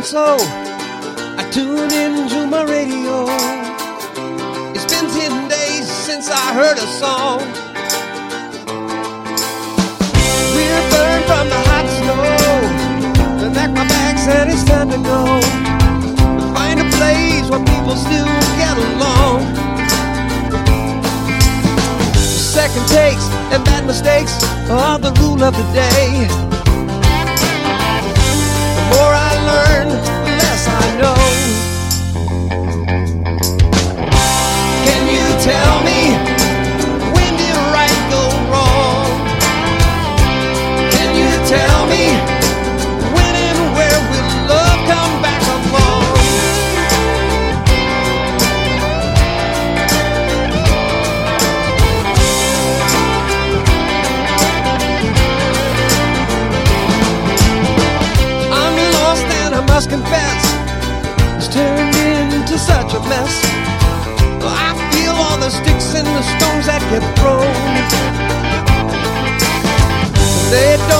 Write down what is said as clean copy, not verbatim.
slow, I tune into my radio. It's been 10 days since I heard a song. We're burned from the hot snow, and pack my bags and it's time to go. Find a place where people still get along. Second takes and bad mistakes are the rule of the day. The more I learn, the less I know. Can you tell me, when did right go wrong? Can you tell me, when and where will love come back along? I'm lost and I must confess, it's turned into such a mess. I feel all the sticks and the stones that get thrown. They don't